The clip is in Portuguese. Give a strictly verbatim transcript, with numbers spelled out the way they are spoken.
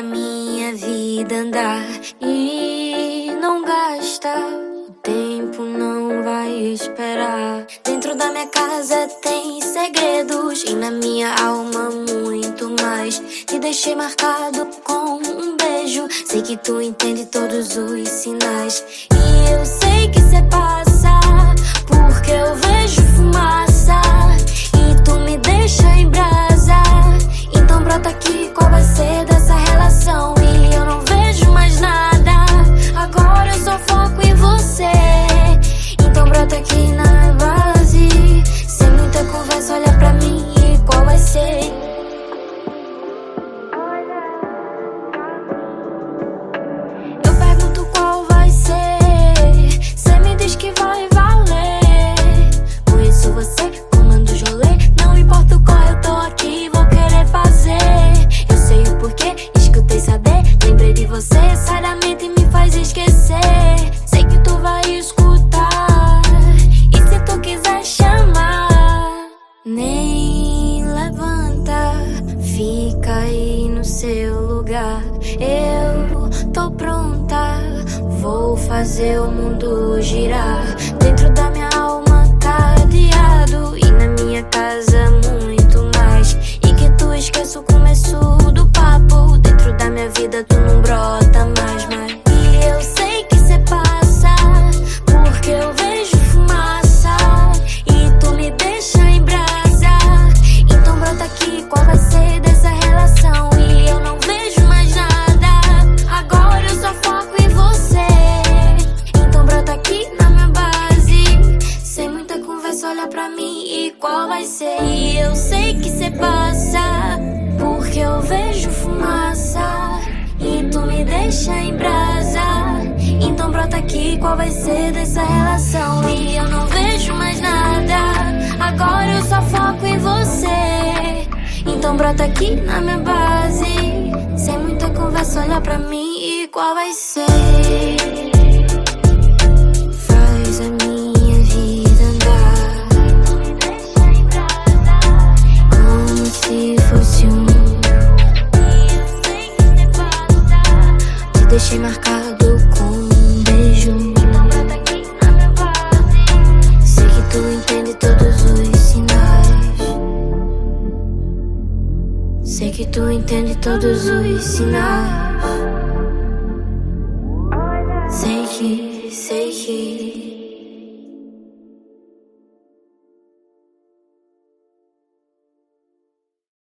a minha vida andar e não gasta. O tempo não vai esperar. Dentro da minha casa tem segredos e na minha alma muito mais. Te deixei marcado com um beijo. Sei que tu entende todos os sinais. E eu sei que cê passa, porque eu vejo fumaça e tu me deixa em brasa. Então brota aqui, qual vai ser dessa relação? E eu não vejo mais nada, agora eu só foco em você. Então brota aqui na base, sem muita conversa, olha pra mim e qual vai ser? Eu pergunto qual vai ser, cê me diz que vai valer. Conheço você, comando o rolê, não importa o qual, eu tô aqui, vou querer fazer. Eu sei o porquê, escutei saber, lembrei de você, sai da mente e me faz esquecer. Sei que tu vai escutar, e se tu quiser chamar, nem levanta, fica aí no seu lugar. Eu tô pronta, vou fazer o mundo girar. Dentro da minha alma cadeado e na minha casa muito mais. E que tu esqueça o começo do papo. Dentro da minha vida tu não brota mais, mais. E eu sei que cê passa, porque eu vejo fumaça e tu me deixa em brasa. Então brota aqui, qual vai ser dessa relação? E eu não vejo mais nada, agora eu só foco em você. Então brota aqui na minha base, sem muita conversa, olha pra mim e qual vai ser? E eu sei que cê passa, porque eu vejo fumaça e tu me deixa em brasa. Então brota aqui, qual vai ser dessa relação? E eu não vejo mais nada, agora eu só foco em você. Então brota aqui na minha base, sem muita conversa, olha pra mim e qual vai ser? Faz a minha vida andar como se fosse um. Te deixei marcado com um beijo. Sei que tu entende todos os sinais. Sei que tu entende todos os sinais. Sei que, sei que